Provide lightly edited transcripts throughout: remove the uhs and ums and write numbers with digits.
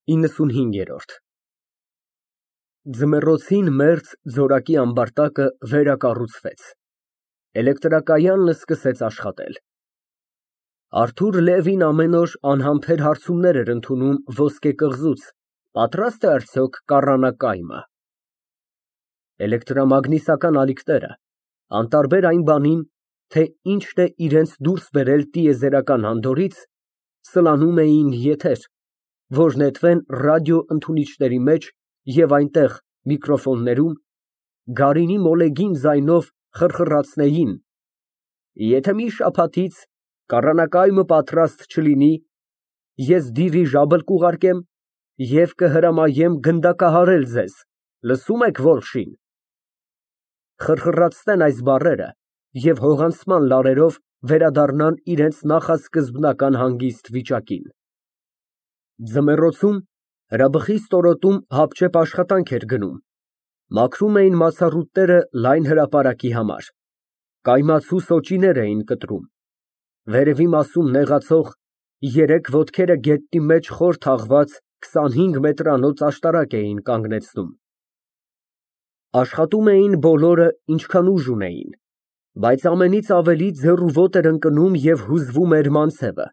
95-րդ Ձմեռոցին մերձ ձորակի ամբարտակը վերակառուցվեց, էլեկտրակայանն սկսեց աշխատել։ Արթուր Լևին ամեն օր անհամբեր հարցումներ էր ընդունում ոսկե կղզուց, պատրաստ է արդյոք կառանակայմը։ Էլեկտրամագնիսական ալիքները, անտարբեր այն բանին, թե ինչն է իրենց դուրս բերել տիեզերական հանդորից, սլանում էին եթեր, որ նետվեն ռադիոընդունիչների մեջ և այնտեղ, միկրոֆոններում, գարինի մոլեգին ձայնով խրխռացնեին. «Եթե մի շաբաթից կառանակայմը պատրաստ չլինի, ես դիրիժաբլ կուղարկեմ և կհրամայեմ գնդակահարել ձեզ, լսո՞ւմ եք, Վոլշին»։ Խրխռացնեն այս բառերը և հողանցման լարերով վերադառնան իրենց նախասկզբնական հանգիստ վիճակին։ Ձմեռոցում հրաբխի ստորոտում հապճեպ աշխատանք էր գնում, մաքրում էին մացառուտները լայն հրապարակի համար, կայմացու սոճիներ էին կտրում, վերևի մասում նեղացող, երեք ոտքերը գետնի մեջ խոր թաղված 25 մետրանոց աշտարակ էին կանգնեցնում։ Աշխատում էին բոլորը ինչքան ուժ ունեին, բայց ամենից ավելի ձեռուոտ էր ընկնում և հուզվում էր Մանցևը։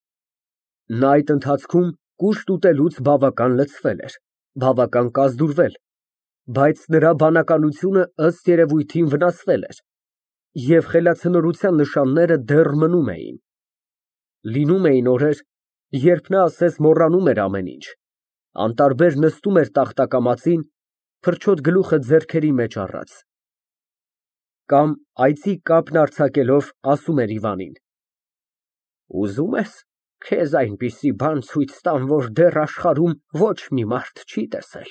Նա այդ ընթացքում կուշտ ուտելուց բավական լցվել էր, բավական կազդուրվել, բայց նրա բանականությունը ըստ երևույթին վնասվել էր, և խելացնորության նշանները դեռ մնում էին։ Լինում էին օրեր, երբ նա ասես մոռանում էր ամեն ինչ, անտարբեր նստում էր տախտակամածին, փրչոտ գլուխը ձեռքերի մեջ առած։ Կամ այծի կապն արձակելով ասում էր Իվանին. «Ուզում ես քեզ այնպիսի բան ցույց տամ, որ դեռ աշխարհում ոչ մի մարդ չի տեսել»։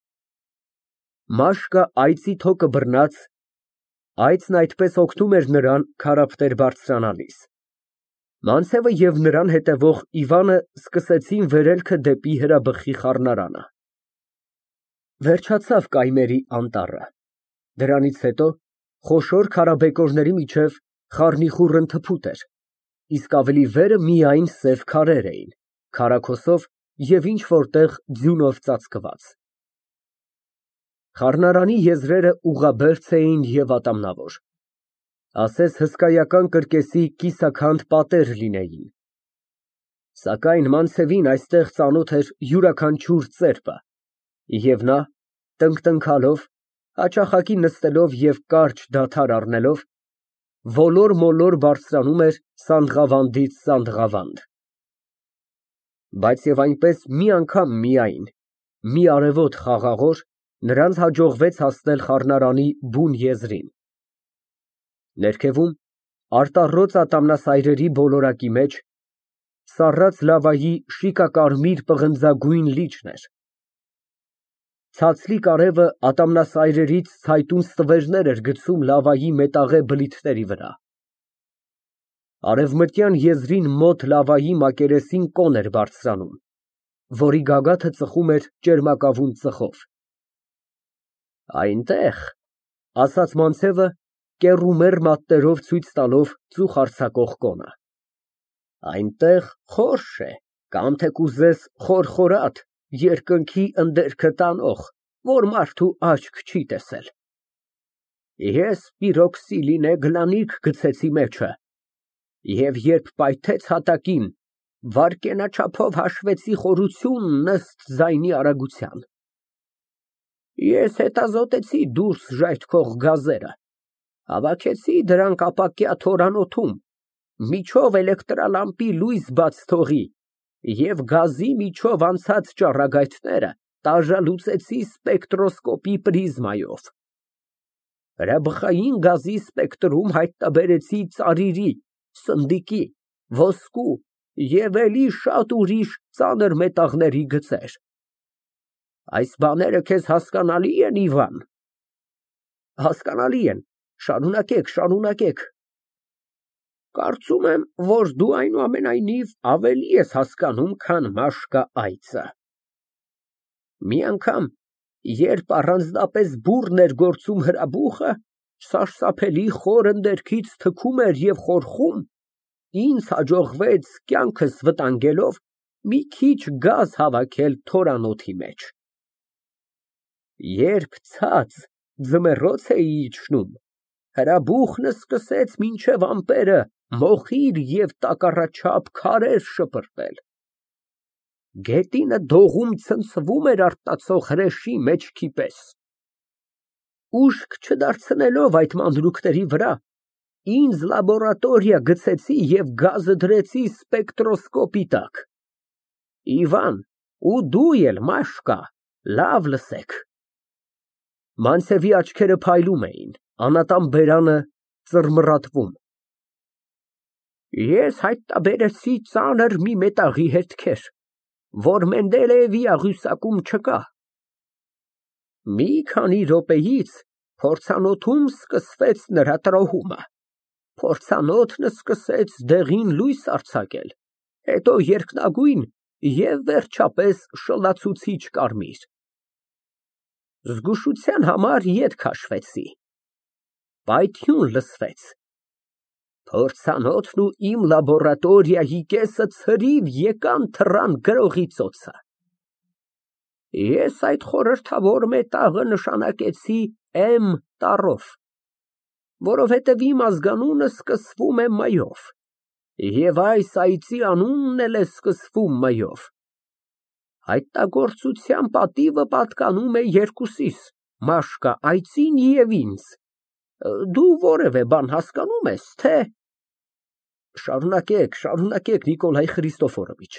Մաշկը այծի թոկը բռնած, այծն այդպես օգնում էր նրան քարափտեր բարձրանալիս։ Մանցևը և նրան հետևող Իվանը սկսեցին վերելքը դեպի հրաբխի խառնարանը։ Վերջացավ կայմերի անտառը, դրանից հետո խոշոր քարաբեկորների միջև խառնիխուռն թփուտ էր, իսկ ավելի վերը միայն սև քարեր էին, քարաքոսով և ինչ֊որ տեղ ձյունով ծածկված։ Խառնարանի եզրերը ուղղաբերձ էին և ատամնավոր, ասես հսկայական կրկեսի կիսաքանդ պատեր լինեին։ Սակայն Մանցևին այստեղ ծանոթ էր յուրաքանչյուր ծեպը, և նա, տնկտնքալով, հաճախակի նստելով և կարճ դադար առնելով, ոլոր֊մոլոր բարձրանում էր սանդղավանդից սանդղավանդ։ Բայց և այնպես մի անգամ միայն, մի արևոտ խաղաղօր, նրանց հաջողվեց հասնել խառնարանի բուն եզրին։ Ներքևում, արտառոց ատամնասայրերի բոլորակի մեջ, սառած լավայի շիկակարմիր պղնձագույն լիճն էր։ Ցածլիկ արևը ատամնասայրերից ցայտուն ստվերներ էր գցում լավայի մետաղե բլիթների վրա։ Արևմտյան եզրին մոտ լավայի մակերեսին կոն էր բարձրանում, որի գագաթը ծխում էր ճերմակավուն ծխով։ Այնտեղ, ասաց Մանցևը, կեռումեռ մատներով ցույց տալով ծուխ արձակող կոնը, այնտեղ խորշ է, կամ թե կուզես խորխորատ, երկնքի ընդերքը տանող, որ մարդու աչք չի տեսել։ Ես պիրոքսիլինե գլանիկ գցեցի մեջը, և երբ պայթեց հատակին, վայրկենաչափով հաշվեցի խորությունն ըստ ձայնի արագության։ Ես հետազոտեցի դուրս ժայթքող գազերը, հավաքեցի դրանք ապակյա թորանոթում, միջով էլեկտրալամպի լույս բաց թողի և գազի միջով անցած ճառագայթները տաժալուծեցի սպեկտրոսկոպի պրիզմայով։ Հրաբխային գազի սպեկտրում հայտնաբերեցի ծարիրի, սնդիկի, ոսկու և էլի շատ ուրիշ ծանր մետաղների գծեր։ Այս բաները քեզ հասկանալի են, Իվան։ Հասկանալի են, շարունակեք։ Կարծում եմ, որ դու այնուամենայնիվ ավելի ես հասկանում, քան մաշկը այծը։ Մի անգամ, երբ առանձնապես բուռն էր գործում հրաբուխը, սարսափելի խոր ընդերքից թքում էր և խորխում, ինձ հաջողվեց կյանքս վտանգելով մի քիչ գազ հավաքել թորանոթի մեջ։ Երբ ցած ձմեռոց էի իջնում, հրաբուխն սկսեց մինչև ամպերը մոխիր և տակառաչափ քարեր շպրտել։ Գետինը դողում ցնցվում էր արտացող հրեշի մեջքի պես։ Ուշք չդարձնելով այդ մանրուքների վրա, ինձ լաբորատորիա գցեցի և գազը դրեցի սպեկտրոսկոպի տակ։ Իվան, ու դու էլ, Մաշկա, լավ լսեք։ Մանցևի աչքերը փայլում էին, անատան բերանը ծռմռատվում։ Ես հայտնաբերեցի ծանր մի մետաղի հետքեր, որ Մենդելեևի աղյուսակում չկա։ Մի քանի րոպեից փորձանոթում սկսվեց նրա տրոհումը, փորձանոթն սկսեց դեղին լույս արձակել, հետո երկնագույն և վերջապես շլացուցիչ կարմիր։ Զգուշության համար ետ քաշվեցի, պայթյուն լսվեց, փորձանոթն ու իմ լաբորատորիայի կեսը ցրիվ եկան թռան գրողի ծոցը։ Ես այդ խորհրդավոր մետաղը նշանակեցի M տառով, որովհետև իմ ազգանունը սկսվում է M-ով, և այս այծի անունն էլ է սկսվում M-ով։ Հայտնագործության պատիվը պատկանում է երկուսիս, Մաշկա, այծին և ինձ։ Դու որևէ բան հասկանում ես, թե… Շարունակեք, Նիկոլայ Խրիստոֆորովիչ։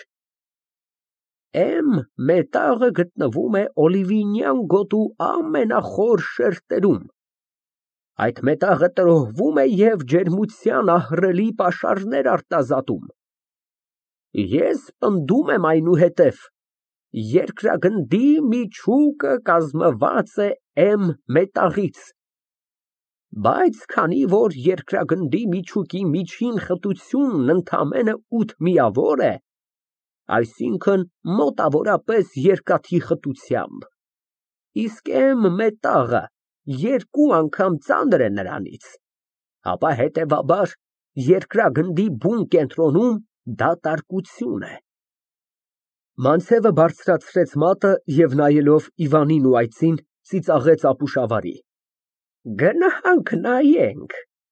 M մետաղը գտնվում է Օլիվինյան գոտու ամենախոր շերտերում։ Այդ մետաղը տրոհվում է և ջերմության ահռելի պաշարներ արտազատում։ Ես պնդում եմ այնուհետև, երկրագնդի միջուկը կազմված է M մետաղից, բայց քանի որ երկրագնդի միջուկի միջին խտությունն ընդամենը 8 միավոր է, այսինքն մոտավորապես երկաթի խտությամբ, իսկ M մետաղը 2 անգամ ծանր է նրանից, ապա հետևաբար երկրագնդի բուն կենտրոնում դատարկություն է։ Մանցևը բարձրացրեց մատը և նայելով Իվանին ու այծին, ծիծաղեց ապուշավարի։ Գնանք նայենք։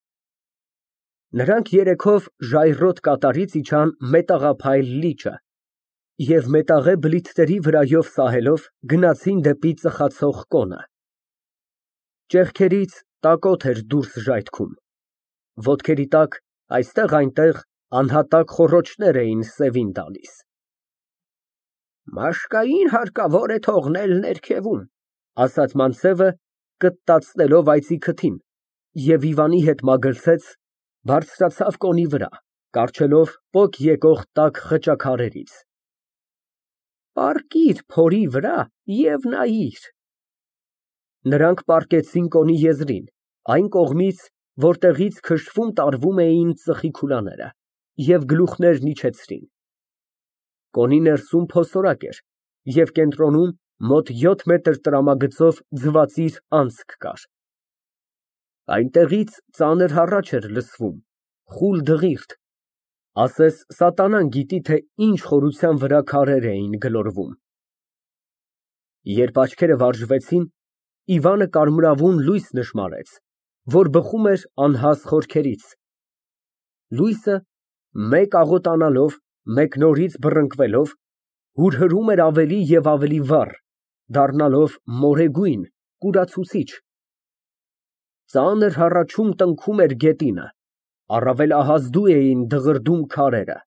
Նրանք երեքով ժայռոտ կատարից իջան մետաղափայլ լիճը և մետաղե բլիթների վրայով սահելով գնացին դեպի ծխացող կոնը։ Ճեղքերից տակոտ էր դուրս ժայթքում, ոտքերի տակ այստեղ֊այնտեղ անհատակ խոռոչներ էին սևին տալիս։ Մաշկային հարկավոր է թողնել ներքևում, ասաց Մանցևը, կտտացնելով այծի քթին, և Իվանի հետ մագլցեց, բարձրացավ կոնի վրա, կառչելով պոկ եկող տաք խճաքարերից։ Պառկիր փորի վրա և նայիր։ Նրանք պառկեցին կոնի եզրին, այն կողմից, որտեղից քշվում տարվում էին ծխի քուլաները, և գլուխներն իջեցրին։ Կոնի ներսում փոսորակ էր, և կենտրոնում մոտ 7 մետր տրամագծով ձվածիր անցք կար։ Այնտեղից ծանր հառաչ էր լսվում, խուլ դղիրդ, ասես սատանան գիտի, թե ինչ խորության վրա քարեր էին գլորվում։ Երբ աչքերը վարժվեցին, Իվանը կարմրավուն լույս նշմարեց, որ բխում էր անհաս խորքերից։ Լույսը, մեկ աղոտանալով, մեկ նորից բռնկվելով, հուրհրում էր ավելի և ավելի վառ, դառնալով մորեգույն, կուրացուցիչ։ Ծանր հառաչում տնքում էր գետինը, առավել ահազդու էին դղրդում քարերը։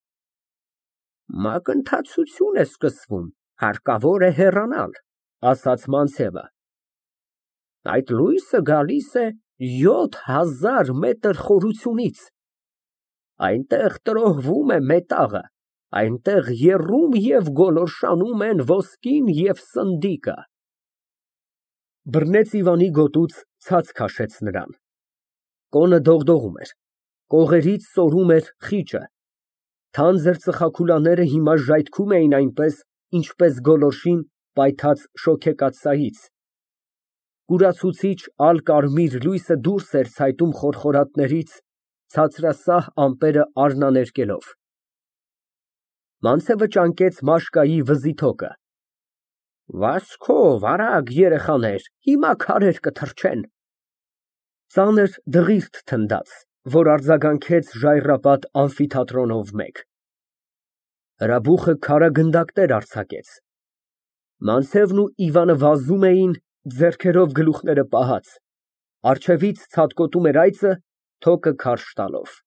Մակընթացություն է սկսվում, հարկավոր է հեռանալ, ասաց Մանցևը։ Այդ լույսը գալիս է 7000 մետր խորությունից։ Այնտեղ տրոհվում է մետաղը, այնտեղ եռում և գոլորշանում են ոսկին և սնդիկը։ Բռնեց Իվանի գոտուց, ցած քաշեց նրան։ Կոնը դողդողում էր, կողերից սորում էր խիճը, թանձր ծխաքուլաները հիմա ժայթքում էին այնպես, ինչպես գոլորշին պայթած շոգեկաթսայից։ Կուրացուցիչ ալկարմիր լույսը դուրս էր ցայտում խորխորատներից, ցածրասահ ամպերը արնաներկելով։ Մանցևը ճանկեց մաշկայի վզի թոկը։ Վասկով, արագ երեխաներ, հիմա քարեր կթռչեն։ Ծանր դղիրդ թնդաց, որ արձագանքեց ժայռապատ ամֆիթատրոնով մեկ։ Հրաբուխը քարագնդակներ արձակեց։ Մանցևն ու Իվանը վազում էին, ձեռքերով գլուխները պահած, առջևից ցատկոտում էր այծը, թոկը քարշ տալով։